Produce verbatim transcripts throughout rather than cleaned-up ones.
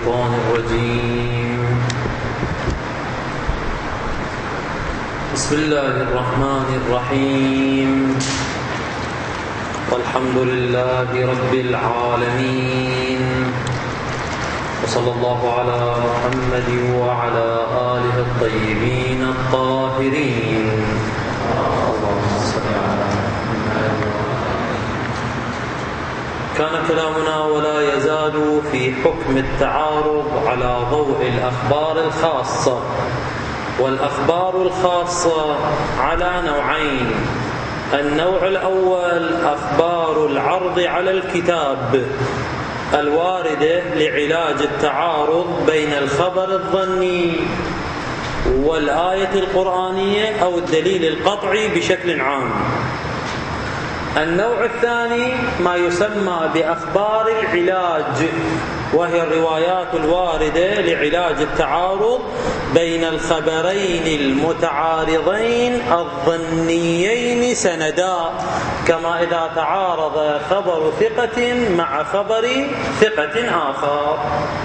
الشيطان الرجيم. بسم الله الرحمن الرحيم. والحمد لله رب العالمين، وصلى الله على محمد وعلى آله الطيبين الطاهرين. اللهم صل على محمد. كان كلامنا ولا يزال في حكم التعارض على ضوء الأخبار الخاصة. والأخبار الخاصة على نوعين: النوع الأول أخبار العرض على الكتاب الواردة لعلاج التعارض بين الخبر الظني والآية القرآنية أو الدليل القطعي بشكل عام. النوع الثاني ما يسمى بأخبار العلاج، وهي الروايات الواردة لعلاج التعارض بين الخبرين المتعارضين الظنيين سندا، كما إذا تعارض خبر ثقة مع خبر ثقة آخر.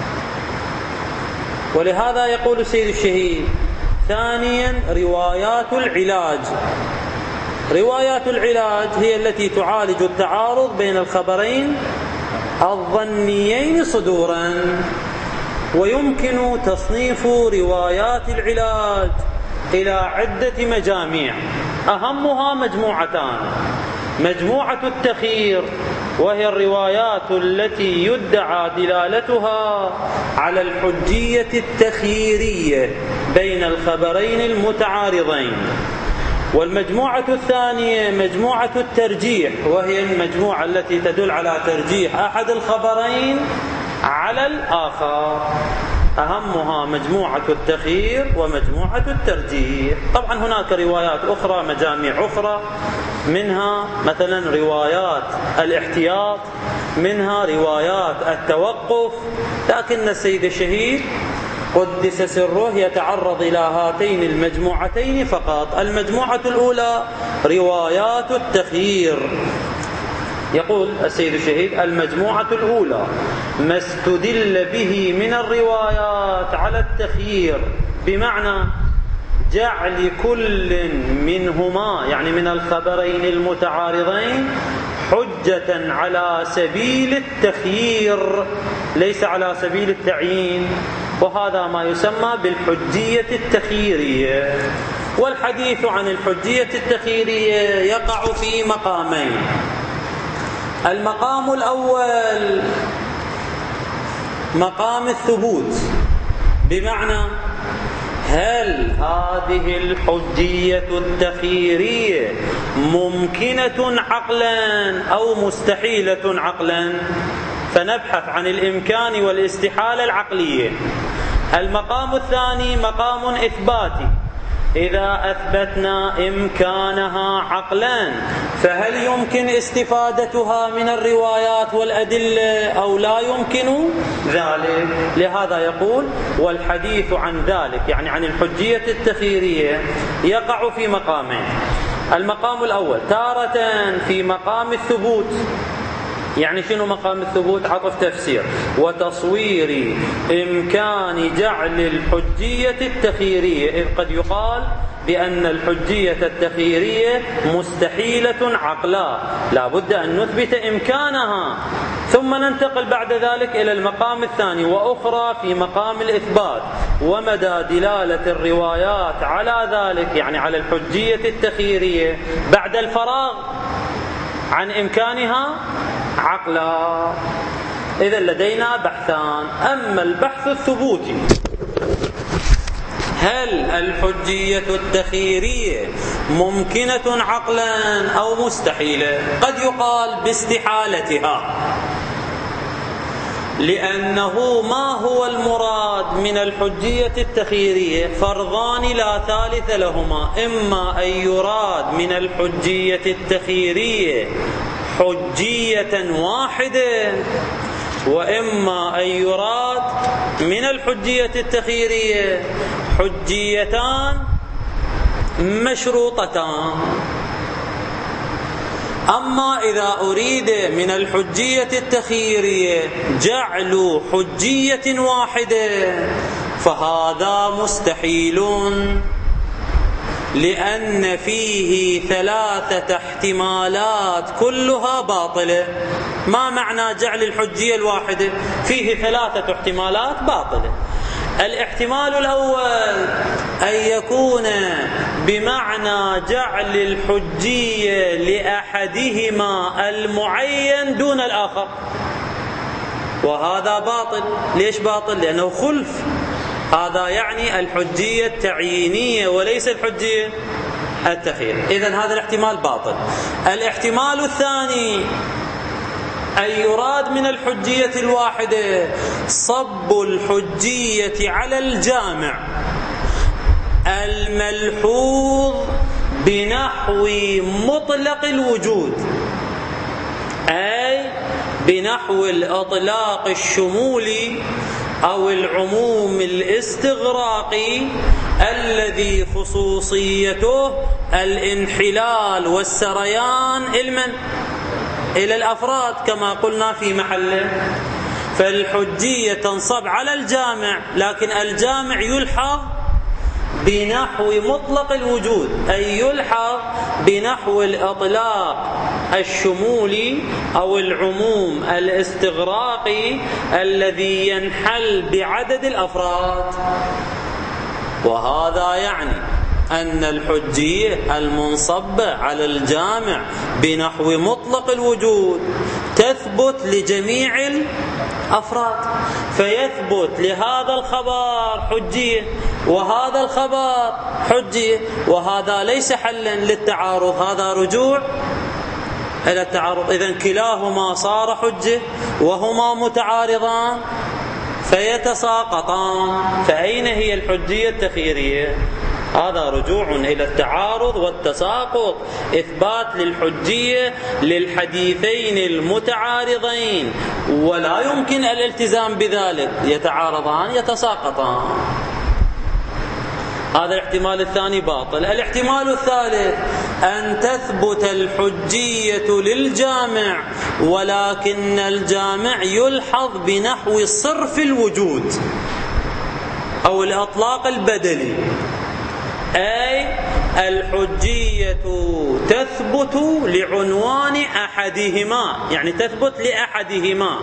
ولهذا يقول سيد الشهيد: ثانيا روايات العلاج. روايات العلاج هي التي تعالج التعارض بين الخبرين الظنيين صدورا. ويمكن تصنيف روايات العلاج إلى عدة مجاميع، أهمها مجموعتان: مجموعة التخيير، وهي الروايات التي يدعى دلالتها على الحجية التخييرية بين الخبرين المتعارضين. والمجموعة الثانية مجموعة الترجيح، وهي المجموعة التي تدل على ترجيح أحد الخبرين على الآخر، أهمها مجموعة التخيير ومجموعة الترجيح. طبعا هناك روايات أخرى، مجاميع أخرى، منها مثلا روايات الاحتياط، منها روايات التوقف، لكن السيد الشهيد قدس سره يتعرض إلى هاتين المجموعتين فقط. المجموعة الأولى روايات التخيير. يقول السيد الشهيد: المجموعة الأولى ما استدل به من الروايات على التخيير، بمعنى جعل كل منهما، يعني من الخبرين المتعارضين، حجة على سبيل التخيير ليس على سبيل التعيين، وهذا ما يسمى بالحجية التخييرية. والحديث عن الحجية التخييرية يقع في مقامين. المقام الأول مقام الثبوت، بمعنى هل هذه الحجية التخييرية ممكنة عقلا أو مستحيلة عقلا، فنبحث عن الإمكان والاستحالة العقلية. المقام الثاني مقام إثباتي، إذا أثبتنا إمكانها عقلا فهل يمكن استفادتها من الروايات والأدلة أو لا يمكن ذلك؟ لهذا يقول: والحديث عن ذلك، يعني عن الحجية التخييرية، يقع في مقامين. المقام الأول تارة في مقام الثبوت. يعني شنو مقام الثبوت؟ عطف تفسير وتصوير إمكان جعل الحجية التخييرية، إذ قد يقال بأن الحجية التخييرية مستحيلة عقلا، لا بد أن نثبت إمكانها، ثم ننتقل بعد ذلك إلى المقام الثاني، وأخرى في مقام الإثبات ومدى دلالة الروايات على ذلك، يعني على الحجية التخييرية بعد الفراغ عن إمكانها عقلا. إذا لدينا بحثان: أما البحث الثبوتي، هل الحجية التخييرية ممكنة عقلا أو مستحيلة؟ قد يقال باستحالتها، لأنه ما هو المراد من الحجية التخييرية؟ فرضان لا ثالث لهما: إما أن يراد من الحجية التخييرية حجية واحدة، وإما أن يراد من الحجية التخييرية حجيتان مشروطتان. أما إذا أريد من الحجية التخييرية جعل حجية واحدة فهذا مستحيل، لأن فيه ثلاثة احتمالات كلها باطلة. ما معنى جعل الحجية الواحدة؟ فيه ثلاثة احتمالات باطلة. الاحتمال الأول أن يكون بمعنى جعل الحجية لأحدهما المعين دون الآخر، وهذا باطل. ليش باطل؟ لأنه خلف. هذا يعني الحجية التعيينية وليس الحجية التخييرية. إذن هذا الاحتمال باطل. الاحتمال الثاني أن يراد من الحجية الواحدة صب الحجية على الجامع الملحوظ بنحو مطلق الوجود، أي بنحو الإطلاق الشمولي أو العموم الاستغراقي الذي خصوصيته الانحلال والسريان المن إلى الأفراد كما قلنا في محله. فالحجية تنصب على الجامع، لكن الجامع يلحظ بنحو مطلق الوجود، أي يلحظ بنحو الإطلاق الشمولي أو العموم الاستغراقي الذي ينحل بعدد الأفراد. وهذا يعني أن الحجية المنصبة على الجامع بنحو مطلق الوجود تثبت لجميع الأفراد، فيثبت لهذا الخبر حجية وهذا الخبر حجية، وهذا ليس حلا للتعارض، هذا رجوع إلى التعارض. إذن كلاهما صار حجة وهما متعارضان فيتساقطان. فأين هي الحجية التخييرية؟ هذا رجوع إلى التعارض والتساقط، إثبات للحجية للحديثين المتعارضين، ولا يمكن الالتزام بذلك، يتعارضان يتساقطان. هذا الاحتمال الثاني باطل. الاحتمال الثالث أن تثبت الحجية للجامع ولكن الجامع يلحظ بنحو صرف الوجود أو الإطلاق البدلي، أي الحجية تثبت لعنوان أحدهما، يعني تثبت لأحدهما،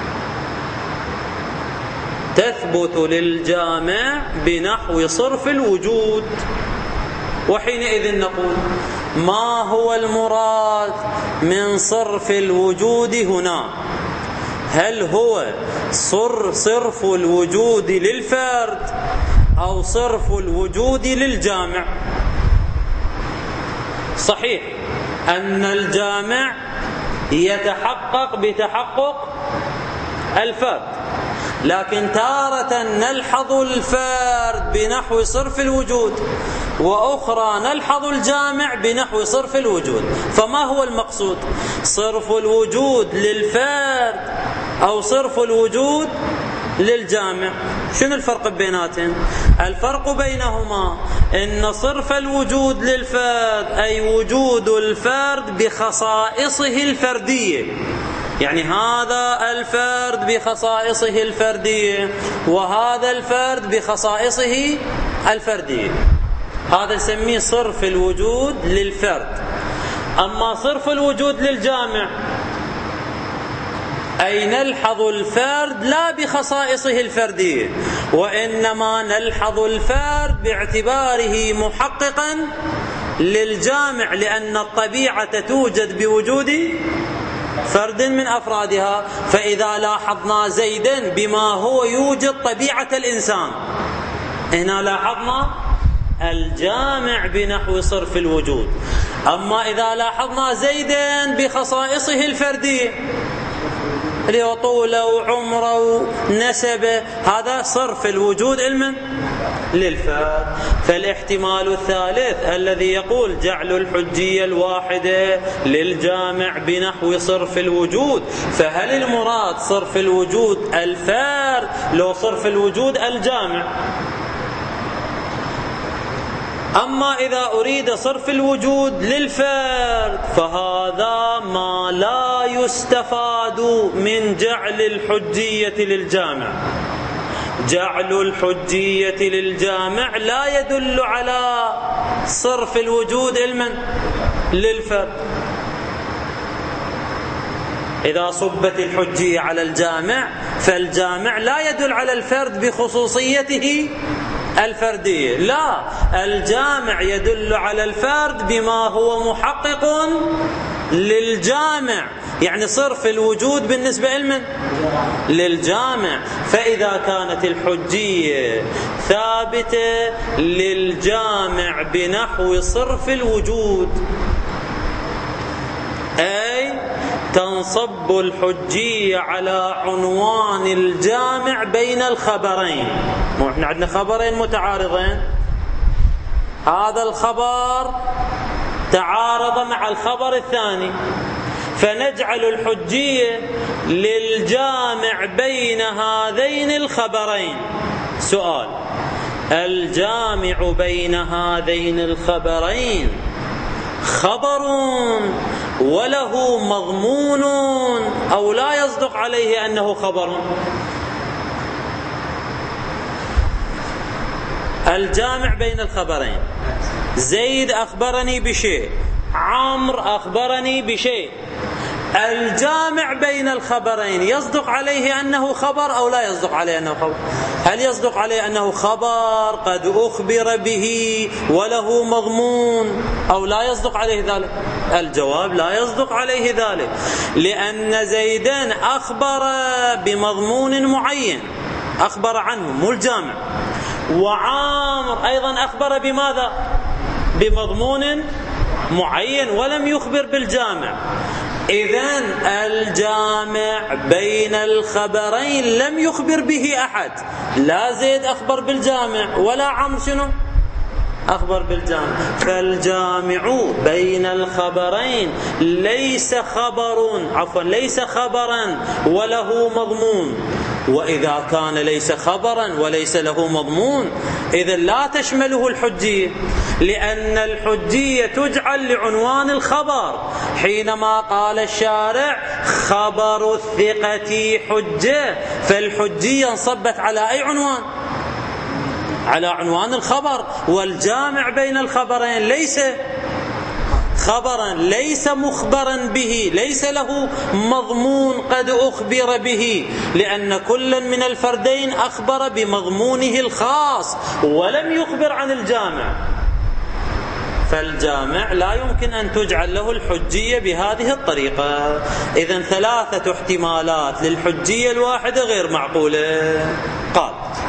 تثبت للجامع بنحو صرف الوجود. وحينئذ نقول ما هو المراد من صرف الوجود هنا؟ هل هو صرف الوجود للفرد أو صرف الوجود للجامع؟ صحيح أن الجامع يتحقق بتحقق الفرد، لكن تارة نلحظ الفرد بنحو صرف الوجود، وأخرى نلحظ الجامع بنحو صرف الوجود. فما هو المقصود؟ صرف الوجود للفرد أو صرف الوجود للجامع؟ شنو الفرق بيناتهم؟ الفرق بينهما إن صرف الوجود للفرد أي وجود الفرد بخصائصه الفردية، يعني هذا الفرد بخصائصه الفردية وهذا الفرد بخصائصه الفردية، هذا نسميه صرف الوجود للفرد. أما صرف الوجود للجامع أي نلحظ الفرد لا بخصائصه الفردية، وإنما نلحظ الفرد باعتباره محققا للجامع، لأن الطبيعة توجد بوجود فرد من أفرادها. فإذا لاحظنا زيدا بما هو يوجد طبيعة الإنسان، هنا لاحظنا الجامع بنحو صرف الوجود. أما إذا لاحظنا زيدا بخصائصه الفردية اللي هو طوله وعمره ونسبه، هذا صرف الوجود المن للفرد. فالاحتمال الثالث الذي يقول جعل الحجية الواحدة للجامع بنحو صرف الوجود، فهل المراد صرف الوجود الفرد لو صرف الوجود الجامع؟ أما إذا أريد صرف الوجود للفرد فهذا ما لا يستفاد من جعل الحجية للجامع. جعل الحجية للجامع لا يدل على صرف الوجود لمن؟ للفرد. إذا صبت الحجية على الجامع فالجامع لا يدل على الفرد بخصوصيته الفردية، لا، الجامع يدل على الفرد بما هو محقق للجامع، يعني صرف الوجود بالنسبة لمن؟ للجامع. فإذا كانت الحجية ثابتة للجامع بنحو صرف الوجود، أي تنصب الحجية على عنوان الجامع بين الخبرين. مو احنا عندنا خبرين متعارضين، هذا الخبر تعارض مع الخبر الثاني، فنجعل الحجية للجامع بين هذين الخبرين. سؤال: الجامع بين هذين الخبرين خبر وله مضمون أو لا يصدق عليه أنه خبر؟ الجامع بين الخبرين، زيد أخبرني بشيء، عمرو أخبرني بشيء، الجامع بين الخبرين يصدق عليه أنه خبر أو لا يصدق عليه أنه خبر؟ هل يصدق عليه أنه خبر قد أخبر به وله مضمون أو لا يصدق عليه ذلك؟ الجواب: لا يصدق عليه ذلك، لأن زيدان أخبر بمضمون معين، أخبر عنه مو الجامع، وعامر أيضا أخبر بماذا؟ بمضمون معين ولم يخبر بالجامع. إذن الجامع بين الخبرين لم يخبر به أحد، لا زيد أخبر بالجامع ولا عمرو شنو أخبر بالجامع، فالجامع بين الخبرين ليس خبر عفوا ليس خبرا وله مضمون. وإذا كان ليس خبرا وليس له مضمون إذن لا تشمله الحجية، لأن الحجية تجعل لعنوان الخبر، حينما قال الشارع خبر الثقة حجة، فالحجية انصبت على أي عنوان؟ على عنوان الخبر. والجامع بين الخبرين ليس خبرا، ليس مخبرا به، ليس له مضمون قد أخبر به، لأن كل من الفردين أخبر بمضمونه الخاص ولم يخبر عن الجامع، فالجامع لا يمكن أن تجعل له الحجية بهذه الطريقة. إذن ثلاثة احتمالات للحجية الواحدة غير معقولة. قال: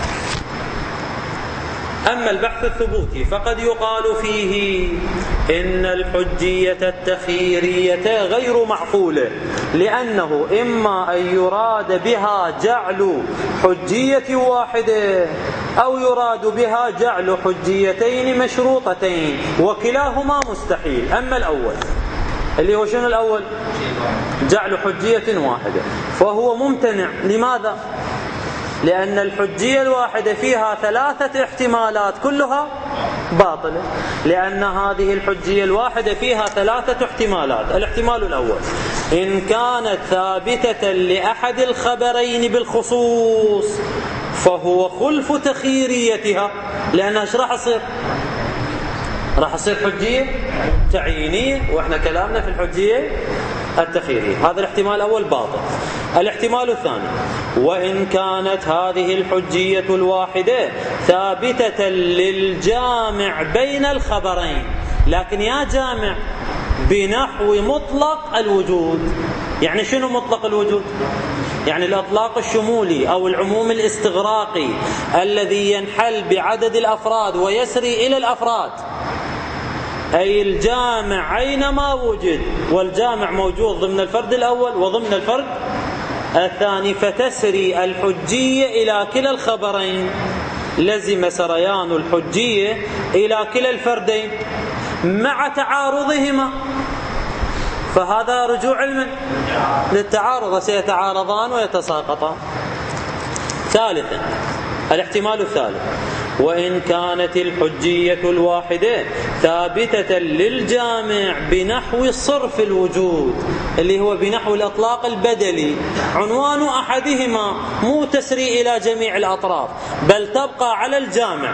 أما البحث الثبوتي فقد يقال فيه إن الحجية التخييرية غير معقولة، لأنه إما أن يراد بها جعل حجية واحدة أو يراد بها جعل حجيتين مشروطتين، وكلاهما مستحيل. أما الأول اللي هو شنو الأول؟ جعل حجية واحدة، فهو ممتنع. لماذا؟ لأن الحجية الواحدة فيها ثلاثة احتمالات كلها باطلة، لأن هذه الحجية الواحدة فيها ثلاثة احتمالات. الاحتمال الأول: إن كانت ثابتة لأحد الخبرين بالخصوص فهو خلف تخييريتها، لأنها ايش راح تصير؟ راح تصير حجية تعيينية، وإحنا كلامنا في الحجية التخييرية. هذا الاحتمال الأول باطل. الاحتمال الثاني: وإن كانت هذه الحجية الواحدة ثابتة للجامع بين الخبرين، لكن يا جامع بنحو مطلق الوجود. يعني شنو مطلق الوجود؟ يعني الإطلاق الشمولي أو العموم الاستغراقي الذي ينحل بعدد الأفراد ويسري إلى الأفراد، أي الجامع أينما وجد، والجامع موجود ضمن الفرد الأول وضمن الفرد الثاني، فتسري الحجية إلى كلا الخبرين، لزم سريان الحجية إلى كلا الفردين مع تعارضهما، فهذا رجوع علم للتعارض، سيتعارضان ويتساقطان. ثالثا الاحتمال الثالث: وإن كانت الحجية الواحدة ثابتة للجامع بنحو صرف الوجود اللي هو بنحو الإطلاق البدلي، عنوان أحدهما مو تسري إلى جميع الأطراف بل تبقى على الجامع،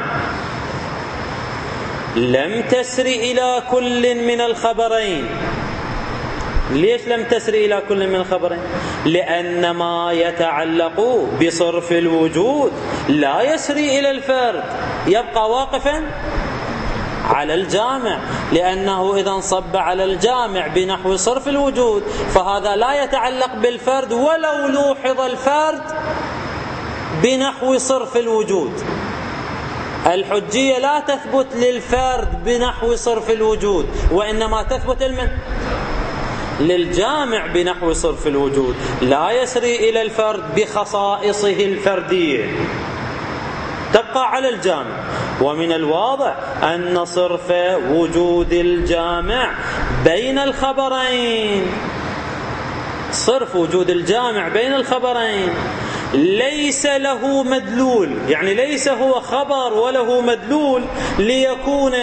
لم تسري إلى كل من الخبرين. ليش لم تسري إلى كل من الخبرين؟ لأن ما يتعلق بصرف الوجود لا يسري إلى الفرد، يبقى واقفا على الجامع، لأنه إذا انصب على الجامع بنحو صرف الوجود فهذا لا يتعلق بالفرد ولو لوحظ الفرد بنحو صرف الوجود. الحجية لا تثبت للفرد بنحو صرف الوجود، وإنما تثبت لمن؟ للجامع بنحو صرف الوجود، لا يسري إلى الفرد بخصائصه الفردية، تبقى على الجامع. ومن الواضح أن صرف وجود الجامع بين الخبرين، صرف وجود الجامع بين الخبرين ليس له مدلول، يعني ليس هو خبر وله مدلول ليكون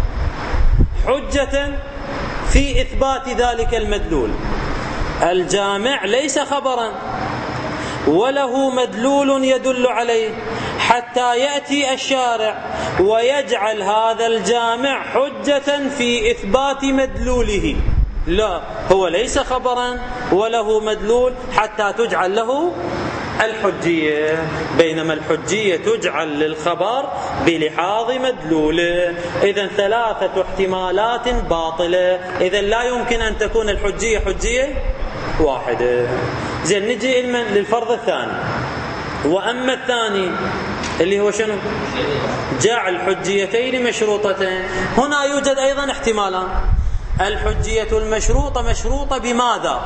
حجة في إثبات ذلك المدلول. الجامع ليس خبرا وله مدلول يدل عليه حتى يأتي الشارع ويجعل هذا الجامع حجة في إثبات مدلوله، لا، هو ليس خبرا وله مدلول حتى تجعل له الحجية، بينما الحجية تجعل للخبر بلحاظ مدلوله. إذن ثلاثة احتمالات باطلة، إذن لا يمكن أن تكون الحجية حجية واحدة. زين، نجي للفرض الثاني. وأما الثاني اللي هو شنو؟ جعل حجيتين مشروطتين. هنا يوجد أيضا احتمالان. الحجية المشروطة مشروطة بماذا؟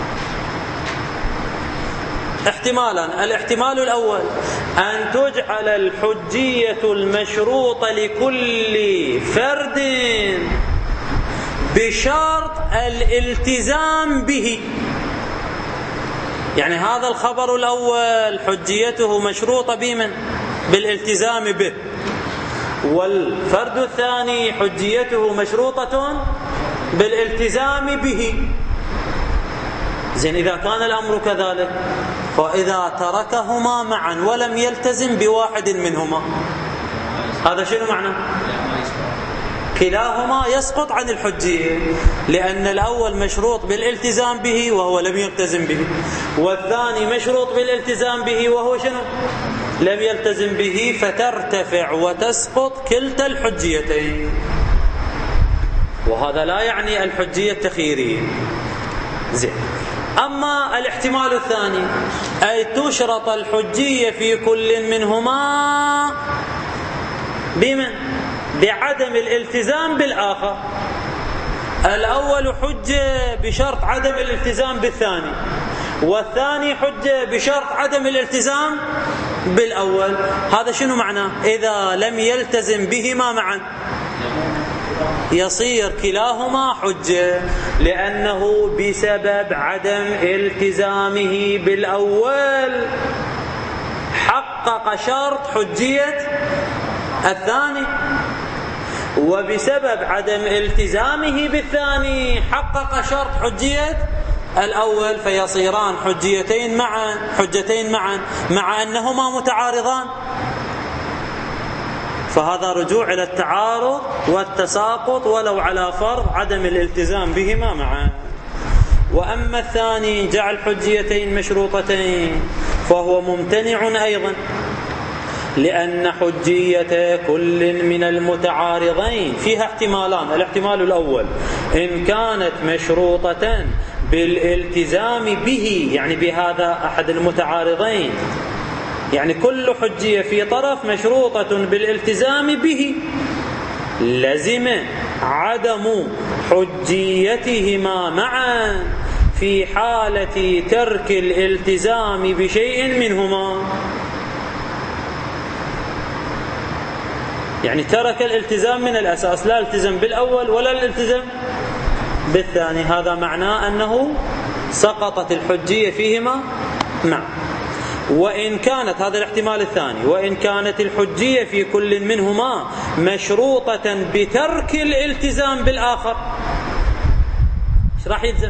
احتمالان. الاحتمال الأول أن تجعل الحجية المشروطة لكل فرد بشرط الالتزام به، يعني هذا الخبر الأول حجيته مشروطة بمن؟ بالالتزام به، والفرد الثاني حجيته مشروطة بالالتزام به. زين، إذا كان الأمر كذلك فإذا تركهما معا ولم يلتزم بواحد منهما هذا شنو معنى؟ كلاهما يسقط عن الحجية، لأن الأول مشروط بالالتزام به وهو لم يلتزم به، والثاني مشروط بالالتزام به وهو شنو؟ لم يلتزم به، فترتفع وتسقط كلتا الحجيتين. وهذا لا يعني الحجية التخييرية. زين، أما الاحتمال الثاني أي تشرط الحجية في كل منهما بمن؟ بعدم الالتزام بالآخر. الأول حجة بشرط عدم الالتزام بالثاني، والثاني حجة بشرط عدم الالتزام بالأول. هذا شنو معناه؟ إذا لم يلتزم بهما معا يصير كلاهما حجة، لأنه بسبب عدم التزامه بالأول حقق شرط حجية الثاني، وبسبب عدم التزامه بالثاني حقق شرط حجية الأول، فيصيران حجيتين معا، حجتين معا، مع أنهما متعارضان. فهذا رجوع إلى التعارض والتساقط ولو على فرض عدم الالتزام بهما معا. وأما الثاني جعل حجيتين مشروطتين فهو ممتنع أيضا، لأن حجية كل من المتعارضين فيها احتمالان. الاحتمال الأول إن كانت مشروطة بالالتزام به، يعني بهذا أحد المتعارضين، يعني كل حجية في طرف مشروطة بالالتزام به، لزم عدم حجيتهما معا في حالة ترك الالتزام بشيء منهما. يعني ترك الالتزام من الأساس، لا التزم بالأول ولا الالتزام بالثاني، هذا معناه أنه سقطت الحجية فيهما معا. وإن كانت، هذا الاحتمال الثاني، وإن كانت الحجية في كل منهما مشروطة بترك الالتزام بالآخر، ايش راح يلزم؟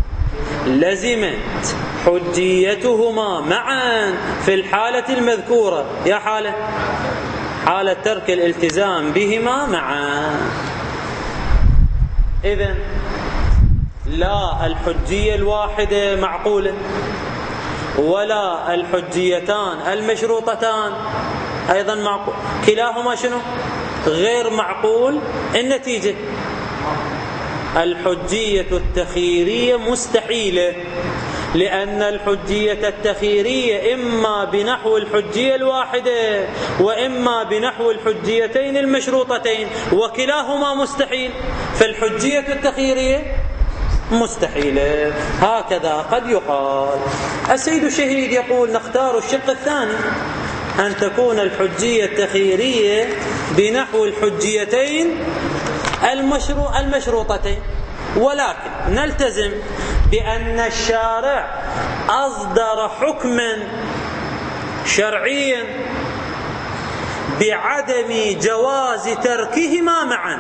لزمت حجيتهما معا في الحالة المذكورة. يا حالة حالة ترك الالتزام بهما معا. إذن لا الحجية الواحدة معقولة ولا الحجيتان المشروطتان أيضا معقول، كلاهما شنو؟ غير معقول. النتيجة الحجية التخييرية مستحيلة، لأن الحجية التخييرية إما بنحو الحجية الواحدة وإما بنحو الحجيتين المشروطتين، وكلاهما مستحيل، فالحجية التخييرية مستحيلة. هكذا قد يقال. السيد الشهيد يقول نختار الشق الثاني، أن تكون الحجية التخييرية بنحو الحجيتين المشروع المشروطتين، ولكن نلتزم بأن الشارع أصدر حكما شرعيا بعدم جواز تركهما معا.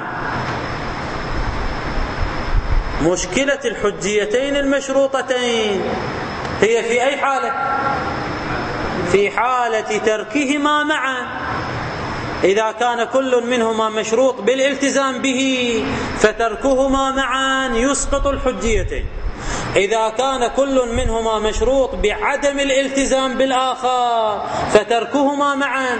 مشكلة الحجيتين المشروطتين هي في أي حالة؟ في حالة تركهما معا. إذا كان كل منهما مشروط بالالتزام به فتركهما معا يسقط الحجيتين. إذا كان كل منهما مشروط بعدم الالتزام بالآخر فتركهما معا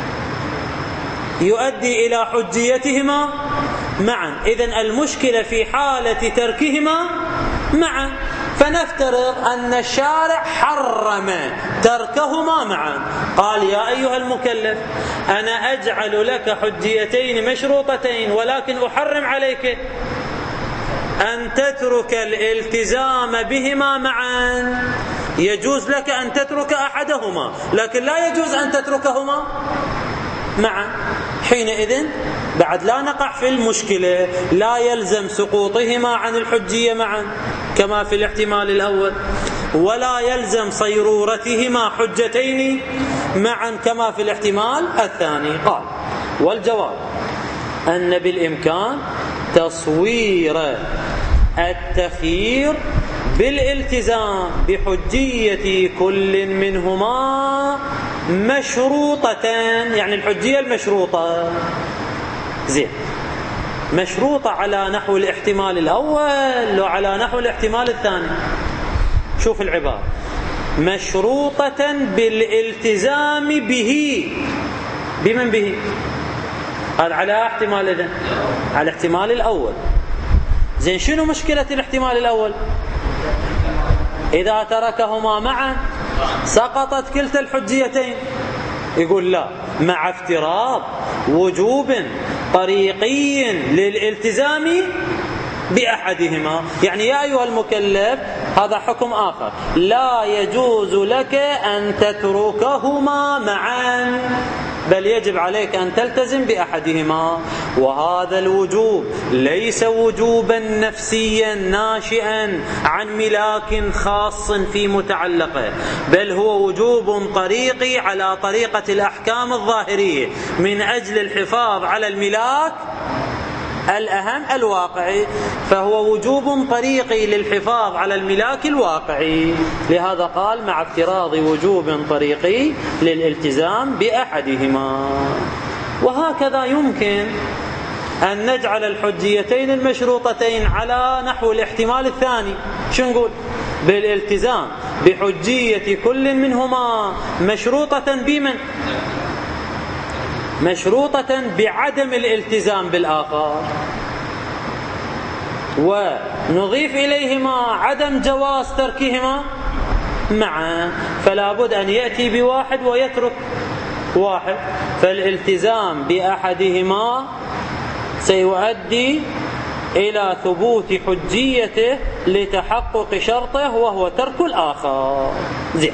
يؤدي إلى حجيتهما معا. إذن المشكلة في حالة تركهما معا. فنفترض أن الشارع حرم تركهما معا، قال يا أيها المكلف أنا أجعل لك حجيتين مشروطتين ولكن أحرم عليك أن تترك الالتزام بهما معا. يجوز لك أن تترك أحدهما لكن لا يجوز أن تتركهما معا. حينئذ بعد لا نقع في المشكلة، لا يلزم سقوطهما عن الحجية معا كما في الاحتمال الأول، ولا يلزم صيرورتهما حجتين معا كما في الاحتمال الثاني. قال والجواب أن بالإمكان تصوير التخيير بالالتزام بحجية كل منهما مشروطة، يعني الحجية المشروطة زين مشروطة على نحو الاحتمال الأول وعلى نحو الاحتمال الثاني. شوف العبارة، مشروطة بالالتزام به. بمن به؟ هذا على احتمال إذن على الاحتمال الأول. زين شنو مشكلة الاحتمال الأول؟ إذا تركهما معا سقطت كلتا الحجيتين. يقول لا، مع افتراض وجوب طريقي للالتزام بأحدهما. يعني يا أيها المكلف هذا حكم آخر، لا يجوز لك أن تتركهما معا بل يجب عليك أن تلتزم بأحدهما. وهذا الوجوب ليس وجوبا نفسيا ناشئا عن ملاك خاص في متعلقه، بل هو وجوب طريقي على طريقة الأحكام الظاهرية من أجل الحفاظ على الملاك الأهم الواقعي، فهو وجوب طريقي للحفاظ على الملاك الواقعي. لهذا قال مع افتراض وجوب طريقي للالتزام بأحدهما. وهكذا يمكن أن نجعل الحجيتين المشروطتين على نحو الاحتمال الثاني. شو نقول؟ بالالتزام بحجية كل منهما مشروطة بمن؟ مشروطة بعدم الالتزام بالآخر، ونضيف إليهما عدم جواز تركهما معا. فلا بد أن يأتي بواحد ويترك واحد، فالالتزام بأحدهما سيؤدي إلى ثبوت حجيته لتحقق شرطه وهو ترك الآخر. زين،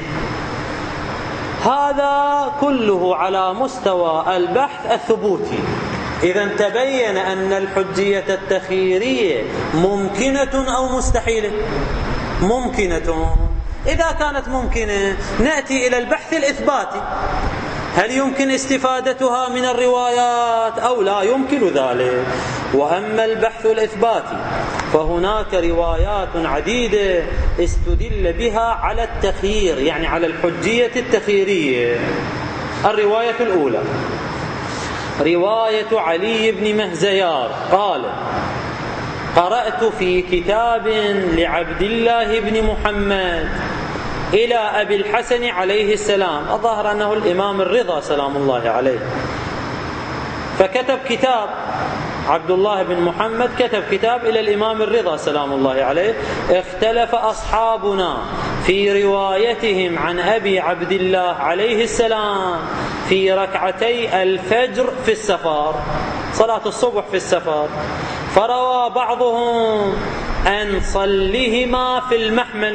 هذا كله على مستوى البحث الثبوتي. إذا تبين أن الحجية التخييرية ممكنة أو مستحيلة؟ ممكنة. إذا كانت ممكنة نأتي إلى البحث الإثباتي، هل يمكن استفادتها من الروايات أو لا يمكن ذلك. وأما البحث الإثباتي فهناك روايات عديدة استدل بها على التخيير، يعني على الحجية التخييرية. الرواية الأولى رواية علي بن مهزيار قال: قرأت في كتاب لعبد الله بن محمد إلى أبي الحسن عليه السلام، الظاهر أنه الإمام الرضا سلام الله عليه، فكتب كتاب عبد الله بن محمد كتب كتاب إلى الإمام الرضا سلام الله عليه. اختلف أصحابنا في روايتهم عن أبي عبد الله عليه السلام في ركعتي الفجر في السفر، صلاة الصبح في السفر، فروى بعضهم أن صليهما في المحمل،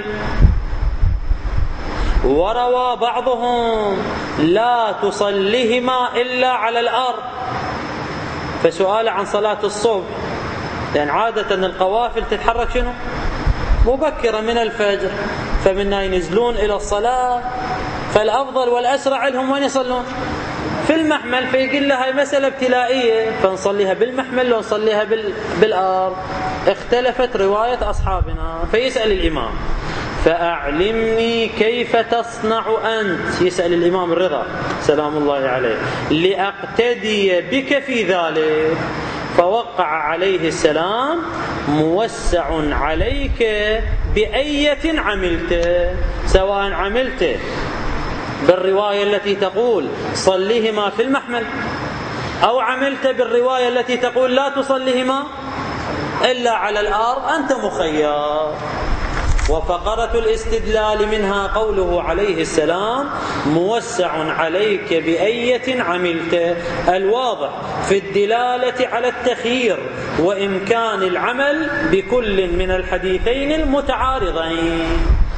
وروى بعضهم لا تصليهما إلا على الأرض. فسؤال عن صلاة الصبح، لأن عادة القوافل تتحرك شنو؟ مبكرة من الفجر، فمنا ينزلون إلى الصلاة، فالأفضل والأسرع لهم وين يصلون؟ في المحمل. فيقول لها هاي مسألة ابتلائية، فنصليها بالمحمل ونصليها بالأرض. اختلفت رواية أصحابنا، فيسأل الإمام: فأعلمني كيف تصنع أنت، يسأل الإمام الرضا سلام الله عليه، لأقتدي بك في ذلك. فوقع عليه السلام: موسع عليك بأية عملت، سواء عملت بالرواية التي تقول صليهما في المحمل، أو عملت بالرواية التي تقول لا تصليهما إلا على الأرض، أنت مخير. وفقرة الاستدلال منها قوله عليه السلام: موسع عليك بأية عملت، الواضح في الدلالة على التخيير وإمكان العمل بكل من الحديثين المتعارضين.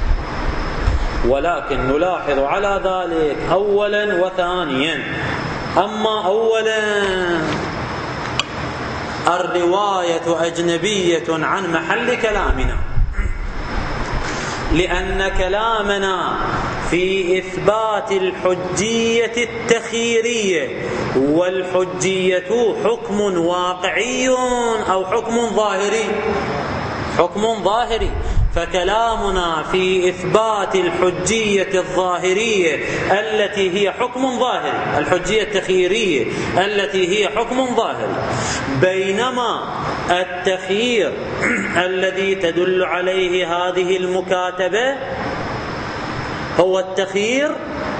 ولكن نلاحظ على ذلك أولا وثانيا. أما أولا، الرواية أجنبية عن محل كلامنا، لأن كلامنا في إثبات الحجية التخييرية، والحجية حكم واقعي أو حكم ظاهري، حكم ظاهري. فكلامنا في إثبات الحجية الظاهرية التي هي حكم ظاهري، الحجية التخييرية التي هي حكم ظاهري، بينما التخيير الذي تدل عليه هذه المكاتبة هو التخيير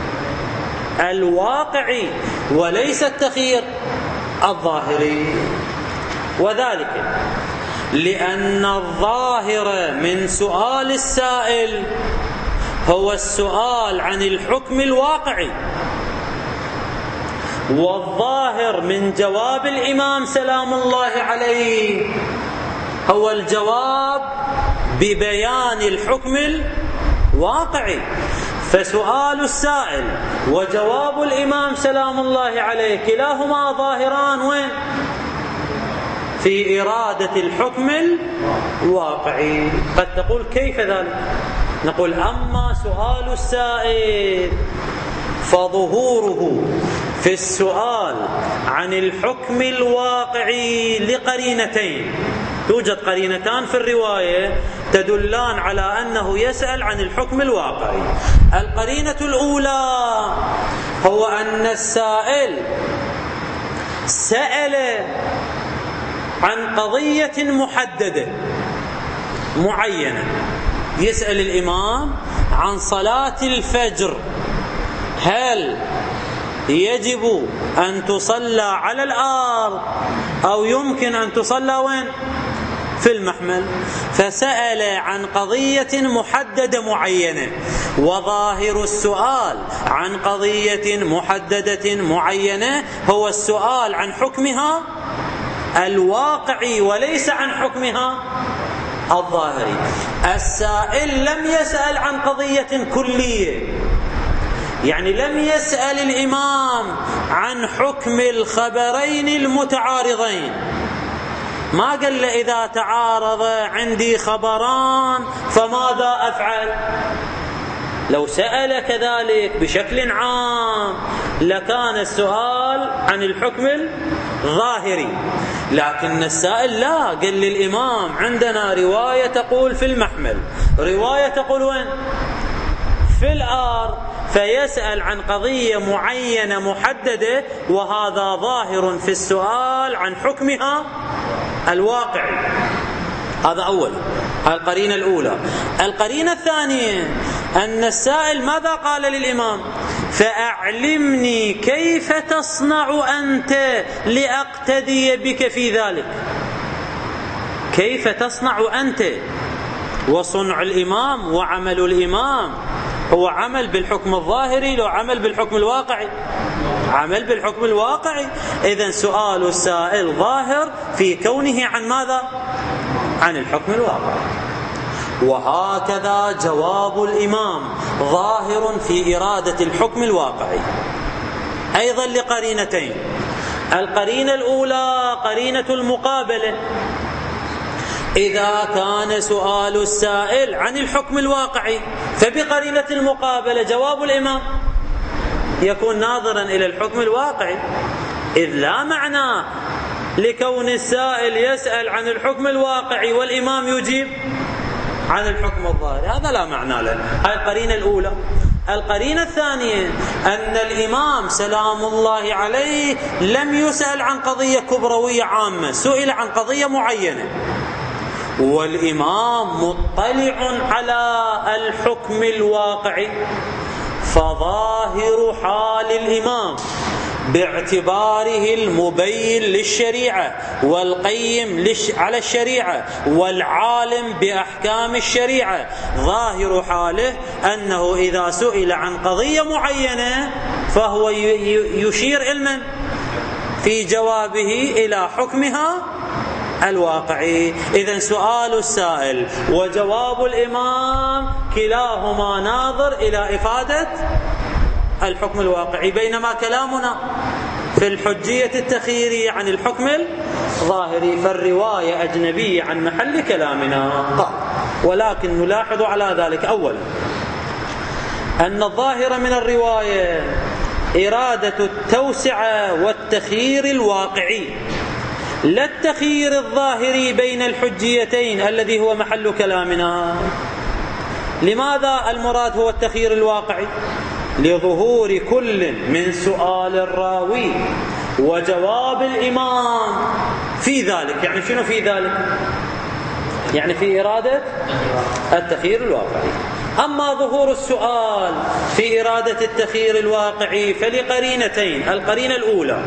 الواقعي وليس التخيير الظاهري. وذلك لأن الظاهر من سؤال السائل هو السؤال عن الحكم الواقعي، والظاهر من جواب الإمام سلام الله عليه هو الجواب ببيان الحكم الواقعي. فسؤال السائل وجواب الإمام سلام الله عليه كلاهما ظاهران وين؟ في إرادة الحكم الواقعي. قد تقول كيف ذلك؟ نقول: أما سؤال السائل فظهوره في السؤال عن الحكم الواقعي لقرينتين، توجد قرينتان في الرواية تدلان على أنه يسأل عن الحكم الواقعي. القرينة الأولى هو أن السائل سأل عن قضية محددة معينة، يسأل الإمام عن صلاة الفجر، هل يجب أن تصلى على الأرض أو يمكن أن تصلى وين؟ في المحمل. فسأل عن قضية محددة معينة، وظاهر السؤال عن قضية محددة معينة هو السؤال عن حكمها الواقعي وليس عن حكمها الظاهري. السائل لم يسأل عن قضية كلية، يعني لم يسأل الإمام عن حكم الخبرين المتعارضين. ما قال له إذا تعارض عندي خبران فماذا أفعل؟ لو سأل كذلك بشكل عام لكان السؤال عن الحكم الظاهري، لكن السائل لا، قال للإمام عندنا رواية تقول في المحمل، رواية تقول وين؟ في الأرض، فيسأل عن قضية معينة محددة، وهذا ظاهر في السؤال عن حكمها الواقعي. هذا أولا، القرينة الأولى. القرينة الثانية أن السائل ماذا قال للإمام؟ فأعلمني كيف تصنع أنت لأقتدي بك في ذلك. كيف تصنع أنت؟ وصنع الإمام وعمل الإمام هو عمل بالحكم الظاهري لو عمل بالحكم الواقعي؟ عمل بالحكم الواقعي. إذن سؤال السائل ظاهر في كونه عن ماذا؟ عن الحكم الواقعي. وهكذا جواب الإمام ظاهر في إرادة الحكم الواقعي أيضا لقرينتين. القرينة الأولى قرينة المقابلة، إذا كان سؤال السائل عن الحكم الواقعي فبقرينة المقابلة جواب الإمام يكون ناظرا إلى الحكم الواقعي، إذ لا معنى لكون السائل يسأل عن الحكم الواقعي والإمام يجيب عن الحكم الظاهري، هذا لا معنى له. هذه القرينة الأولى. القرينة الثانية أن الإمام سلام الله عليه لم يسأل عن قضية كبروية عامة، سئل عن قضية معينة، والإمام مطلع على الحكم الواقعي، فظاهر حال الإمام باعتباره المبين للشريعة والقيم على الشريعة والعالم بأحكام الشريعة، ظاهر حاله أنه إذا سئل عن قضية معينة فهو يشير علما في جوابه إلى حكمها الواقعي. إذن سؤال السائل وجواب الإمام كلاهما ناظر إلى إفادة الحكم الواقعي، بينما كلامنا في الحجية التخييرية عن الحكم الظاهري، فالرواية أجنبية عن محل كلامنا. ولكن نلاحظ على ذلك أولا أن الظاهر من الرواية إرادة التوسعة والتخيير الواقعي، لا التخيير الظاهري بين الحجيتين الذي هو محل كلامنا. لماذا المراد هو التخيير الواقعي؟ لظهور كل من سؤال الراوي وجواب الإمام في ذلك. يعني شنو في ذلك؟ يعني في إرادة التخيير الواقعي. أما ظهور السؤال في إرادة التخيير الواقعي فلقرينتين. القرينة الأولى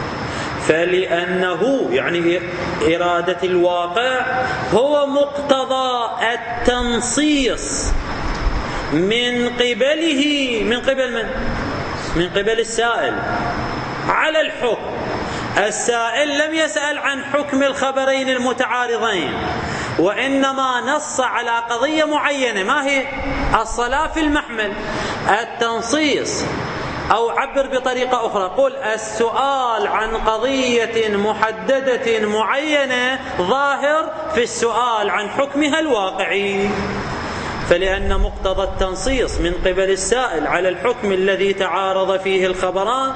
فلأنه يعني إرادة الواقع هو مقتضى التنصيص من قبله، من قبل من؟ من قبل السائل على الحكم. السائل لم يسأل عن حكم الخبرين المتعارضين، وإنما نص على قضية معينة. ما هي؟ الصلاة في المحمل. التنصيص أو عبر بطريقة أخرى، قل السؤال عن قضية محددة معينة ظاهر في السؤال عن حكمها الواقعي، فلأن مقتضى التنصيص من قبل السائل على الحكم الذي تعارض فيه الخبران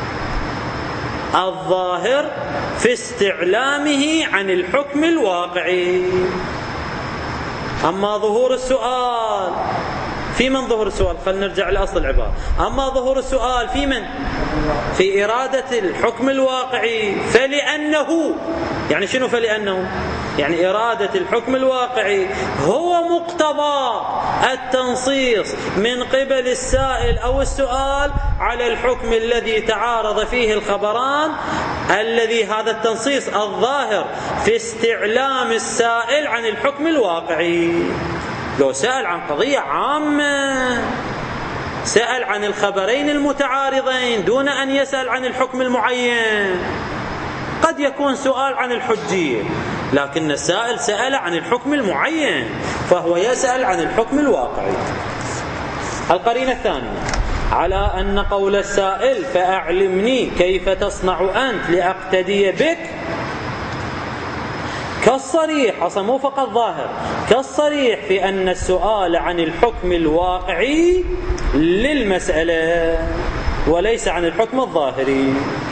الظاهر في استعلامه عن الحكم الواقعي. أما ظهور السؤال في من ظهور السؤال؟ خلينا نرجع لأصل العبارة. أما ظهور السؤال في من؟ في إرادة الحكم الواقعي، فلأنه يعني شنو فلأنه؟ يعني إرادة الحكم الواقعي هو مقتضى التنصيص من قبل السائل أو السؤال على الحكم الذي تعارض فيه الخبران، الذي هذا التنصيص الظاهر في استعلام السائل عن الحكم الواقعي. لو سأل عن قضية عامة، سأل عن الخبرين المتعارضين دون أن يسأل عن الحكم المعين، قد يكون سؤال عن الحجية، لكن السائل سأل عن الحكم المعين فهو يسأل عن الحكم الواقعي. القرينة الثانية على أن قول السائل فأعلمني كيف تصنع أنت لأقتدي بك كالصريح، أصلا مو فقط ظاهر، كالصريح في أن السؤال عن الحكم الواقعي للمسألة وليس عن الحكم الظاهري.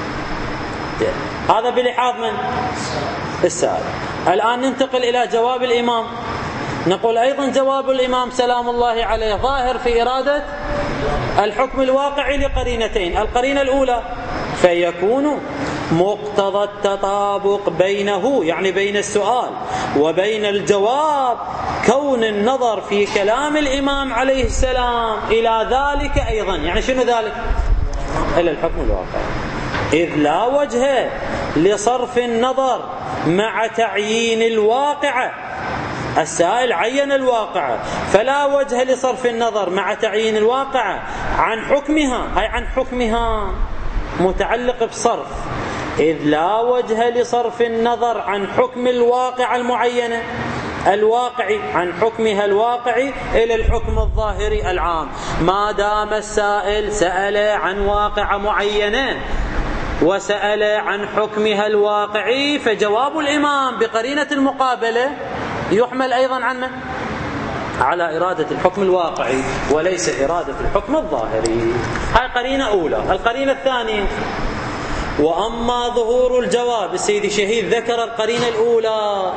هذا بلحاظ من السائل. الآن ننتقل إلى جواب الإمام. نقول أيضا جواب الإمام سلام الله عليه ظاهر في إرادة الحكم الواقعي لقرينتين. القرينة الأولى فيكون مقتضى التطابق بينه، يعني بين السؤال وبين الجواب، كون النظر في كلام الإمام عليه السلام إلى ذلك أيضا. يعني شنو ذلك؟ إلى الحكم الواقعي، إذ لا وجه لصرف النظر مع تعيين الواقع. السائل عين الواقع، فلا وجه لصرف النظر مع تعيين الواقع عن حكمها، أي عن حكمها متعلق بصرف، إذ لا وجه لصرف النظر عن حكم الواقع المعينة الواقعي عن حكمها الواقعي إلى الحكم الظاهري العام. ما دام السائل سأل عن واقع معينة وسأل عن حكمها الواقعي، فجواب الإمام بقرينة المقابلة يحمل أيضا عن من؟ على إرادة الحكم الواقعي وليس إرادة الحكم الظاهري. هاي قرينة أولى. القرينة الثانية، وأما ظهور الجواب، السيد الشهيد ذكر القرينة الأولى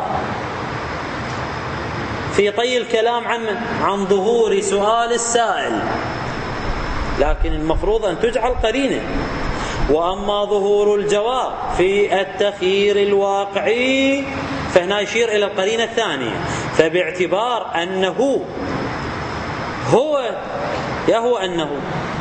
في طي الكلام عن من؟ عن ظهور سؤال السائل، لكن المفروض أن تجعل قرينة. وأما ظهور الجواب في التخيير الواقعي، فهنا يشير إلى القرينة الثانية، فباعتبار أنه هو يهو أنه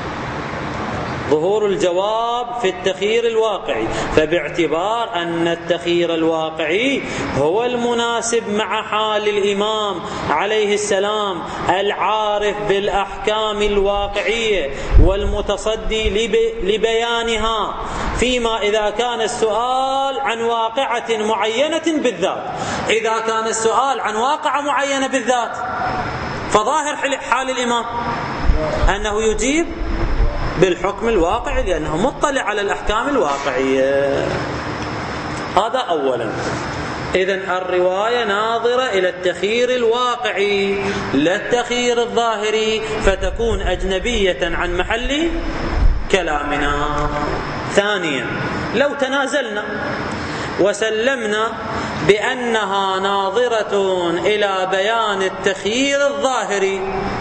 ظهور الجواب في التخيير الواقعي، فباعتبار أن التخيير الواقعي هو المناسب مع حال الإمام عليه السلام العارف بالأحكام الواقعية والمتصدي لبيانها، فيما إذا كان السؤال عن واقعة معينة بالذات. إذا كان السؤال عن واقعة معينة بالذات، فظاهر حال الإمام أنه يجيب بالحكم الواقعي لأنه مطلع على الأحكام الواقعية. هذا أولا. إذن الرواية ناظرة إلى التخيير الواقعي لا التخيير الظاهري، فتكون أجنبية عن محل كلامنا. ثانيا، لو تنازلنا وسلمنا بأنها ناظرة إلى بيان التخيير الظاهري،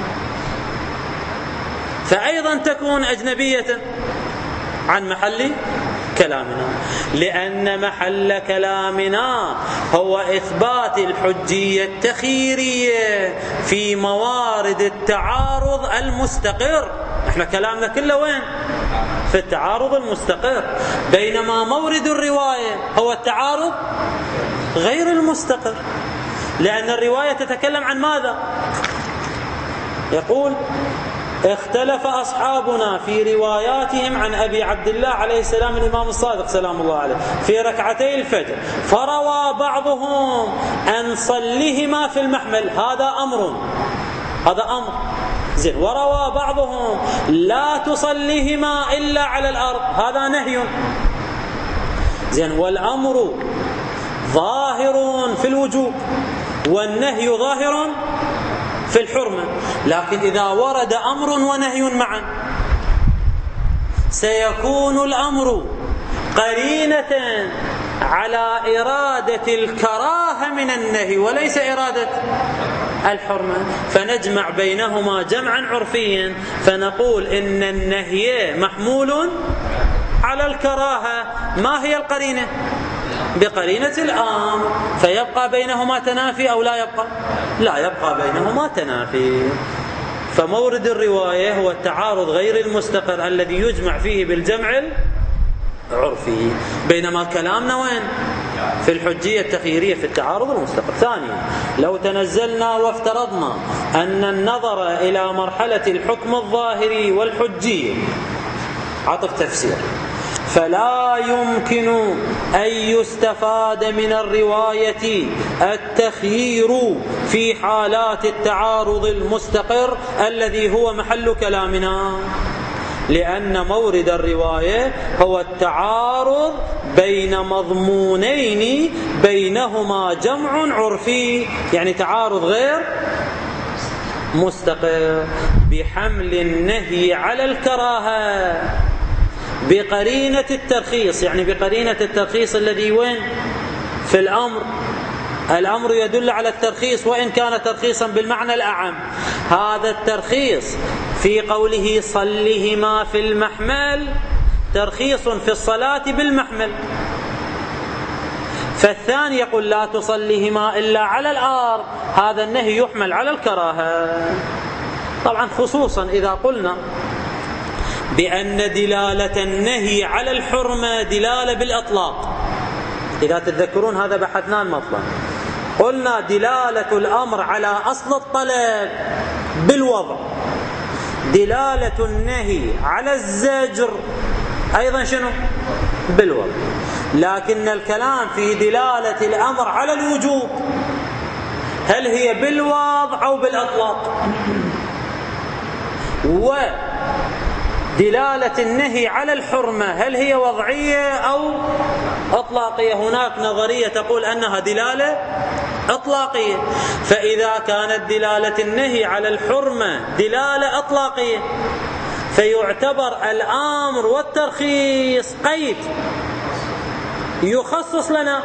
فأيضا تكون أجنبية عن محل كلامنا، لأن محل كلامنا هو إثبات الحجية التخييرية في موارد التعارض المستقر. احنا كلامنا كله وين؟ في التعارض المستقر، بينما مورد الرواية هو التعارض غير المستقر، لأن الرواية تتكلم عن ماذا؟ يقول: اختلف أصحابنا في رواياتهم عن أبي عبد الله عليه السلام الإمام الصادق سلام الله عليه في ركعتي الفجر، فروى بعضهم أن صليهما في المحمل، هذا أمر هذا أمر زين، وروى بعضهم لا تصليهما إلا على الأرض، هذا نهي زين. والأمر ظاهر في الوجوب والنهي ظاهر في الحرمة، لكن إذا ورد أمر ونهي معا سيكون الأمر قرينة على إرادة الكراهة من النهي وليس إرادة الحرمة، فنجمع بينهما جمعا عرفيا، فنقول إن النهي محمول على الكراهة. ما هي القرينة؟ بقرينة الأمر، فيبقى بينهما تنافي أو لا يبقى؟ لا يبقى بينهما تنافي. فمورد الرواية هو التعارض غير المستقر الذي يجمع فيه بالجمع العرفي، بينما كلامنا وين؟ في الحجية التخييرية في التعارض المستقر. ثانيا، لو تنزلنا وافترضنا أن النظر إلى مرحلة الحكم الظاهري والحجية، عطف تفسير، فلا يمكن أن يستفاد من الرواية التخيير في حالات التعارض المستقر الذي هو محل كلامنا، لأن مورد الرواية هو التعارض بين مضمونين بينهما جمع عرفي، يعني تعارض غير مستقر، بحمل النهي على الكراهة بقرينة الترخيص. يعني بقرينة الترخيص الذي وين؟ في الأمر. الأمر يدل على الترخيص وإن كان ترخيصا بالمعنى الأعم. هذا الترخيص في قوله صلهما في المحمل ترخيص في الصلاة بالمحمل، فالثاني يقول لا تصلهما إلا على الأرض، هذا النهي يحمل على الكراهة. طبعا خصوصا إذا قلنا بأن دلالة النهي على الحرمة دلالة بالأطلاق. إذا تتذكرون هذا بحثناه المطلب، قلنا دلالة الأمر على أصل الطلب بالوضع، دلالة النهي على الزجر أيضا شنو؟ بالوضع. لكن الكلام في دلالة الأمر على الوجوب هل هي بالوضع أو بالأطلاق؟ ودلالة النهي على الحرمة هل هي وضعية أو أطلاقية؟ هناك نظرية تقول أنها دلالة أطلاقية، فإذا كانت دلالة النهي على الحرمة دلالة أطلاقية فيعتبر الأمر والترخيص قيد يخصص لنا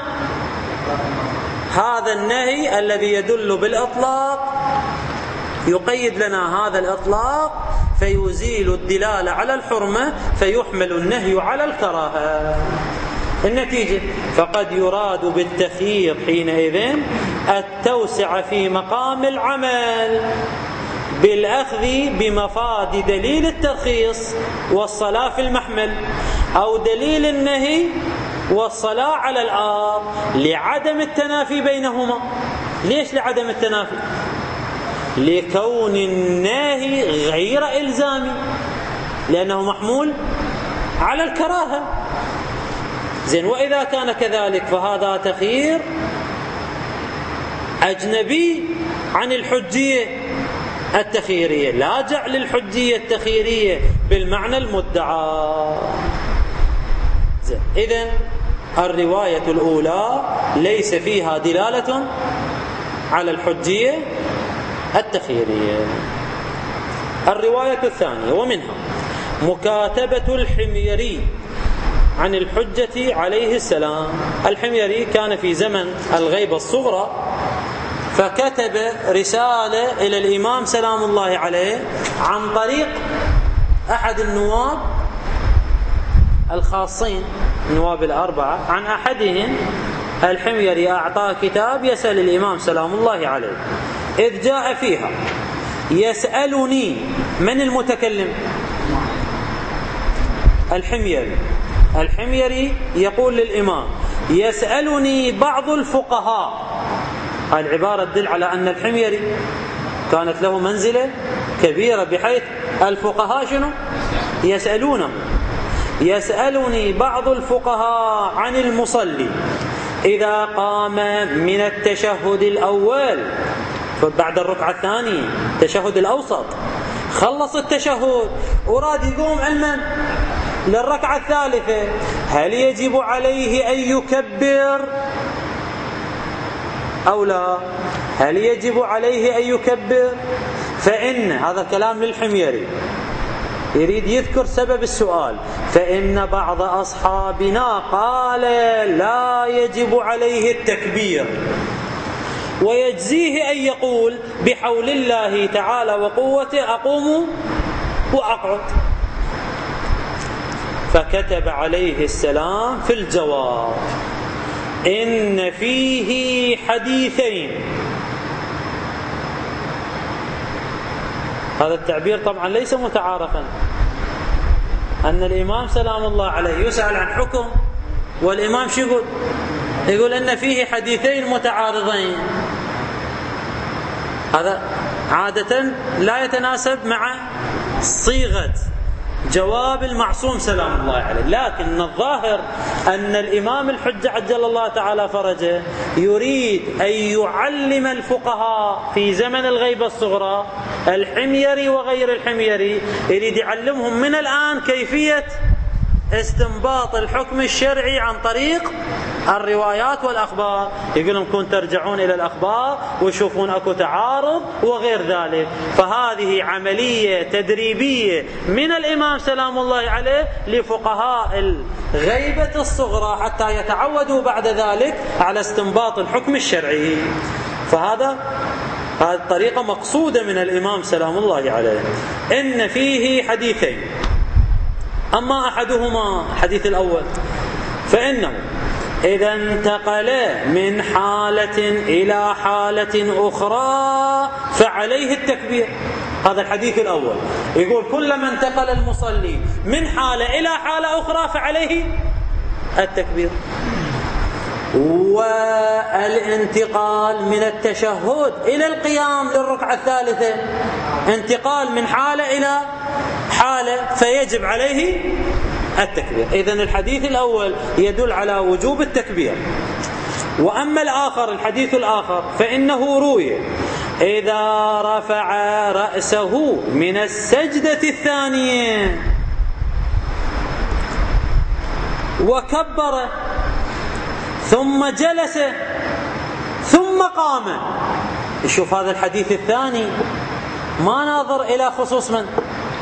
هذا النهي الذي يدل بالإطلاق، يقيد لنا هذا الإطلاق فيزيل الدلالة على الحرمة فيحمل النهي على الكراهة. النتيجة فقد يراد بالتخيير حينئذ التوسع في مقام العمل بالأخذ بمفاد دليل الترخيص والصلاة في المحمل، أو دليل النهي والصلاة على الأرض، لعدم التنافي بينهما. ليش لعدم التنافي؟ لكون النهي غير إلزامي لأنه محمول على الكراهة. زين، وإذا كان كذلك فهذا تخيير أجنبي عن الحجية التخييرية، لا جعل الحجية التخييرية بالمعنى المدعى. إذن الرواية الأولى ليس فيها دلالة على الحجية التخييرية. الرواية الثانية ومنها مكاتبة الحميري عن الحجة عليه السلام. الحميري كان في زمن الغيبة الصغرى، فكتب رسالة إلى الإمام سلام الله عليه عن طريق أحد النواب الخاصين، النواب الأربعة، عن أحدهم الحميري أعطاه كتاب يسأل الإمام سلام الله عليه، إذ جاء فيها يسألني. من المتكلم؟ الحميري. الحميري يقول للإمام يسألني بعض الفقهاء. العبارة تدل على أن الحميري كانت له منزلة كبيرة، بحيث الفقهاء شنو؟ يسألونه. يسألني بعض الفقهاء عن المصلي إذا قام من التشهد الأول، بعد الركعة الثانية التشهد الأوسط، خلص التشهد وراد يقوم علما للركعة الثالثة، هل يجب عليه أن يكبر أو لا؟ هل يجب عليه أن يكبر؟ فإن هذا كلام للحميري، يريد يذكر سبب السؤال. فإن بعض أصحابنا قال لا يجب عليه التكبير، ويجزيه أن يقول بحول الله تعالى وقوته أقوم وأقعد. فكتب عليه السلام في الجواب إن فيه حديثين. هذا التعبير طبعا ليس متعارفا، أن الإمام سلام الله عليه يسأل عن حكم والإمام شو يقول؟ يقول أن فيه حديثين متعارضين. هذا عادة لا يتناسب مع صيغة جواب المعصوم سلام الله عليه، لكن الظاهر أن الإمام الحجة عجل الله تعالى فرجه يريد أن يعلم الفقهاء في زمن الغيبة الصغرى الحميري وغير الحميري، يريد يعلمهم من الآن كيفية استنباط الحكم الشرعي عن طريق الروايات والأخبار. يقول لهم كون ترجعون إلى الأخبار ويشوفون أكو تعارض وغير ذلك. فهذه عملية تدريبية من الإمام سلام الله عليه لفقهاء الغيبة الصغرى حتى يتعودوا بعد ذلك على استنباط الحكم الشرعي. فهذا هذه الطريقة مقصودة من الإمام سلام الله عليه. إن فيه حديثين، أما أحدهما الحديث الأول فإنه إذا انتقل من حالة إلى حالة أخرى فعليه التكبير. هذا الحديث الأول يقول كلما انتقل المصلي من حالة إلى حالة أخرى فعليه التكبير. والانتقال من التشهد إلى القيام للركعة الثالثة انتقال من حالة إلى حالة فيجب عليه التكبير. إذن الحديث الأول يدل على وجوب التكبير. وأما الآخر الحديث الآخر فإنه روي إذا رفع رأسه من السجدة الثانية وكبر ثم جلس ثم قام. شوف هذا الحديث الثاني ما ناظر إلى خصوص من؟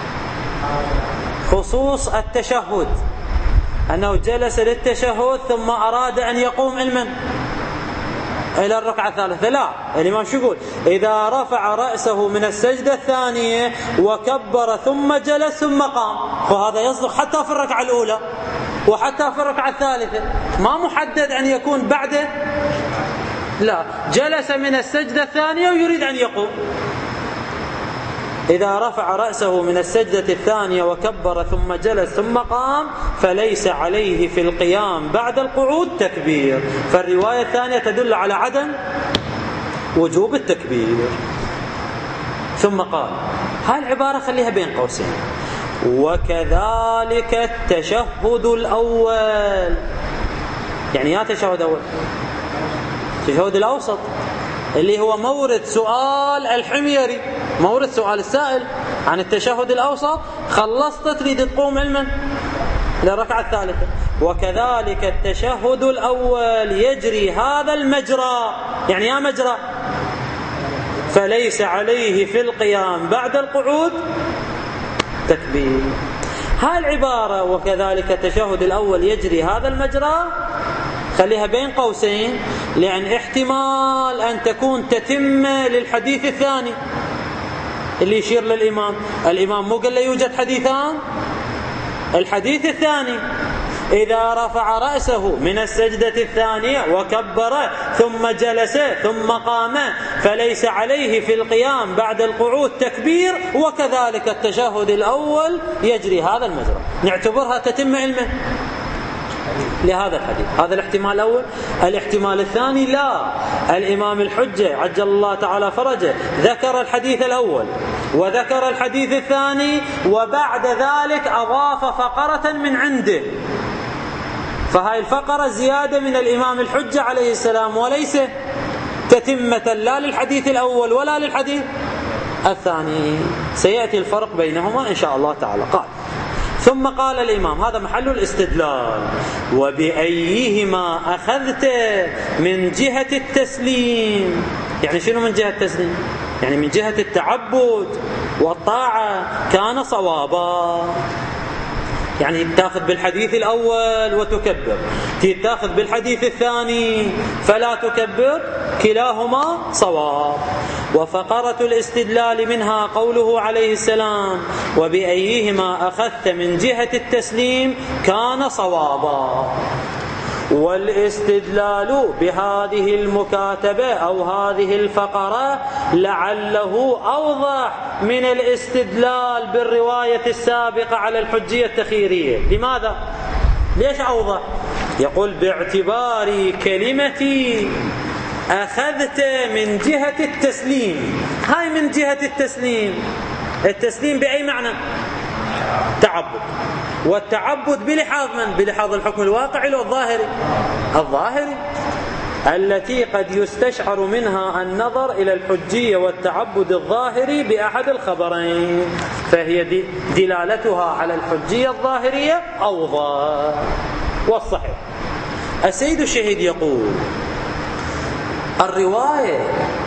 خصوص التشهد، أنه جلس للتشهد ثم أراد أن يقوم المن إلى الركعة الثالثة. لا، الإمام شو يقول؟ إذا رفع رأسه من السجدة الثانية وكبر ثم جلس ثم قام. فهذا يصدق حتى في الركعة الأولى وحتى في الركعة الثالثة، ما محدد أن يكون بعده. لا، جلس من السجدة الثانية ويريد أن يقوم. إذا رفع رأسه من السجدة الثانية وكبر ثم جلس ثم قام فليس عليه في القيام بعد القعود تكبير. فالرواية الثانية تدل على عدم وجوب التكبير. ثم قال، هاي العبارة خليها بين قوسين، وكذلك التشهد الأول. يعني يا تشهد أول التشهد الأوسط اللي هو مورد سؤال الحميري، مورد سؤال السائل عن التشهد الأوسط. خلصت تريد تقوم علما للركعة الثالثة. وكذلك التشهد الأول يجري هذا المجرى، يعني يا مجرى، فليس عليه في القيام بعد القعود تكبير. هاي العبارة وكذلك التشهد الأول يجري هذا المجرى خليها بين قوسين، لأن احتمال أن تكون تتمة للحديث الثاني اللي يشير للإمام. الإمام مو قال له يوجد حديثان؟ الحديث الثاني إذا رفع رأسه من السجدة الثانية وكبر ثم جلس ثم قام فليس عليه في القيام بعد القعود تكبير، وكذلك التشهد الأول يجري هذا المجرى. نعتبرها تتم علما لهذا الحديث. هذا الاحتمال الأول. الاحتمال الثاني لا، الإمام الحجة عجل الله تعالى فرجه ذكر الحديث الأول وذكر الحديث الثاني وبعد ذلك أضاف فقرة من عنده، فهاي الفقرة زيادة من الإمام الحجة عليه السلام وليس تتمة لا للحديث الأول ولا للحديث الثاني. سيأتي الفرق بينهما إن شاء الله تعالى. قال ثم قال الإمام، هذا محل الاستدلال، وبأيهما أخذت من جهة التسليم. يعني شنو من جهة التسليم؟ يعني من جهة التعبد والطاعة كان صوابا. يعني تأخذ بالحديث الأول وتكبر، تأخذ بالحديث الثاني فلا تكبر، كلاهما صواب. وفقرة الاستدلال منها قوله عليه السلام وبأيهما أخذت من جهة التسليم كان صوابا. والاستدلال بهذه المكاتبة أو هذه الفقرة لعله أوضح من الاستدلال بالرواية السابقة على الحجية التخييرية. لماذا؟ ليش أوضح؟ يقول باعتبار كلمتي أخذت من جهة التسليم. هاي من جهة التسليم، التسليم بأي معنى؟ تعبد. والتعبد بلحاظ من؟ بلحاظ الحكم الواقعي لو الظاهري؟ الظاهري. التي قد يستشعر منها النظر إلى الحجية والتعبد الظاهري بأحد الخبرين، فهي دلالتها على الحجية الظاهرية أوضح. والصحيح السيد الشهيد يقول: الرواية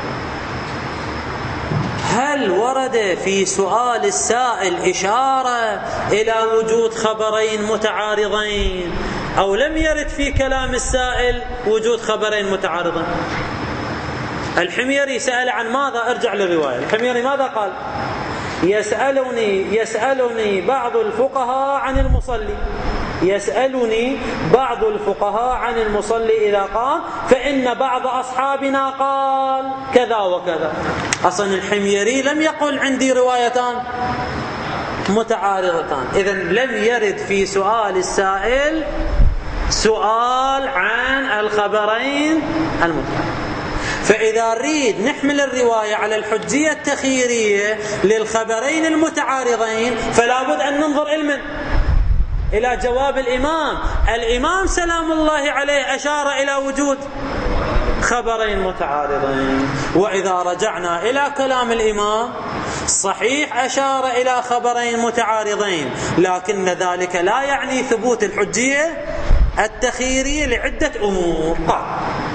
هل ورد في سؤال السائل إشارة إلى وجود خبرين متعارضين، أو لم يرد في كلام السائل وجود خبرين متعارضين؟ الحميري سأل عن ماذا؟ ارجع للرواية. الحميري ماذا قال؟ يسألني يسألني بعض الفقهاء عن المصلي يسألني بعض الفقهاء عن المصلي إذا قام، فإن بعض أصحابنا قال كذا وكذا. أصلا الحميري لم يقل عندي روايتان متعارضتان، إذن لم يرد في سؤال السائل سؤال عن الخبرين المتعارضين. فإذا نريد نحمل الرواية على الحجية التخييرية للخبرين المتعارضين، فلا بد أن ننظر علما إلى جواب الإمام. الإمام سلام الله عليه أشار إلى وجود خبرين متعارضين، وإذا رجعنا إلى كلام الإمام صحيح أشار إلى خبرين متعارضين، لكن ذلك لا يعني ثبوت الحجية التخييرية لعدة أمور. قال: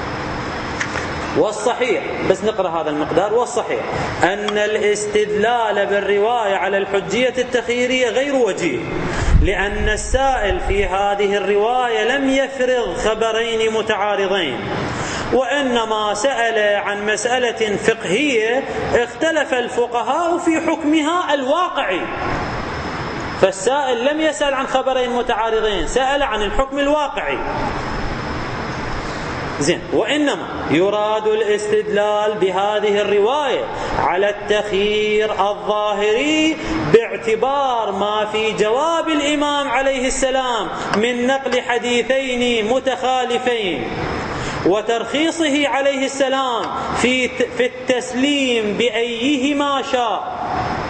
والصحيح، بس نقرأ هذا المقدار، والصحيح أن الاستدلال بالرواية على الحجية التخييرية غير وجيه، لأن السائل في هذه الرواية لم يفرض خبرين متعارضين، وإنما سأل عن مسألة فقهية اختلف الفقهاء في حكمها الواقعي. فالسائل لم يسأل عن خبرين متعارضين، سأل عن الحكم الواقعي. زين. وإنما يراد الاستدلال بهذه الرواية على التخيير الظاهري باعتبار ما في جواب الإمام عليه السلام من نقل حديثين متخالفين، وترخيصه عليه السلام في في التسليم بأيهما شاء.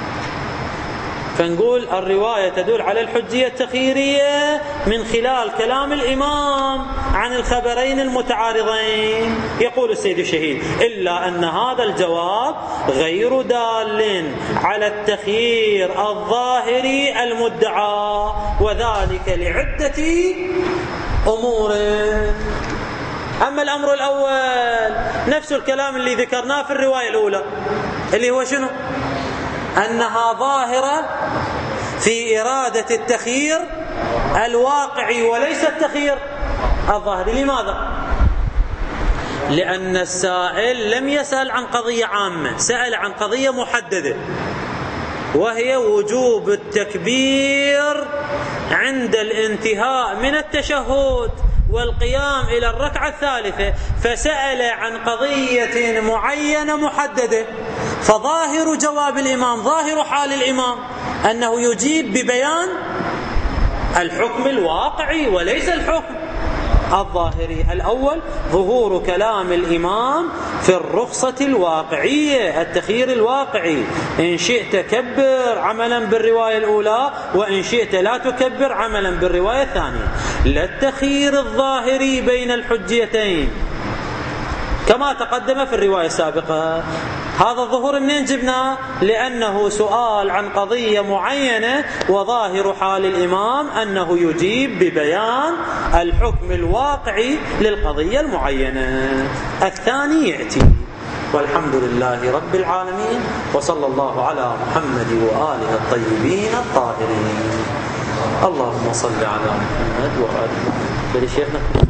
فنقول الرواية تدل على الحجية التخييرية من خلال كلام الإمام عن الخبرين المتعارضين. يقول السيد الشهيد: إلا أن هذا الجواب غير دال على التخيير الظاهري المدعى، وذلك لعدة أمور. أما الأمر الأول نفس الكلام اللي ذكرناه في الرواية الأولى، اللي هو شنو؟ أنها ظاهرة في إرادة التخيير الواقعي وليس التخيير الظاهري. لماذا؟ لأن السائل لم يسأل عن قضية عامة، سأل عن قضية محددة، وهي وجوب التكبير عند الانتهاء من التشهد والقيام إلى الركعة الثالثة، فسأل عن قضية معينة محددة. فظاهر جواب الإمام، ظاهر حال الإمام أنه يجيب ببيان الحكم الواقعي وليس الحكم الظاهري. الأول ظهور كلام الإمام في الرخصة الواقعية، التخيير الواقعي، إن شئت كبر عملا بالرواية الأولى، وإن شئت لا تكبر عملا بالرواية الثانية، لا التخيير الظاهري بين الحجيتين كما تقدم في الرواية السابقة. هذا الظهور منين جبناه؟ لأنه سؤال عن قضية معينة، وظاهر حال الإمام أنه يجيب ببيان الحكم الواقعي للقضية المعينة. الثاني يأتي. والحمد لله رب العالمين، وصلى الله على محمد وآله الطيبين الطاهرين. اللهم صل على محمد وآله. بل شيخنا